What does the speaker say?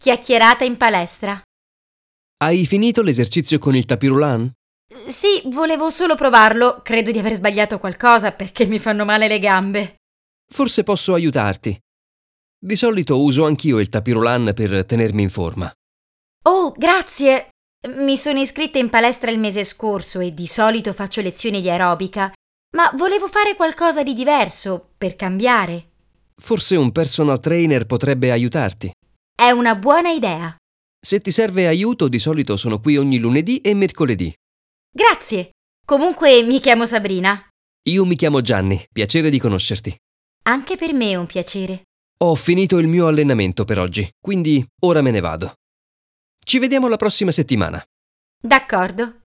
Chiacchierata in palestra. Hai finito l'esercizio con il tapirulan? Sì, volevo solo provarlo. Credo di aver sbagliato qualcosa perché mi fanno male le gambe. Forse posso aiutarti. Di solito uso anch'io il tapirulan per tenermi in forma. Oh, grazie! Mi sono iscritta in palestra il mese scorso e di solito faccio lezioni di aerobica, ma volevo fare qualcosa di diverso per cambiare. Forse un personal trainer potrebbe aiutarti. È una buona idea. Se ti serve aiuto, di solito sono qui ogni lunedì e mercoledì. Grazie! Comunque mi chiamo Sabrina. Io mi chiamo Gianni, piacere di conoscerti. Anche per me è un piacere. Ho finito il mio allenamento per oggi, quindi ora me ne vado. Ci vediamo la prossima settimana. D'accordo.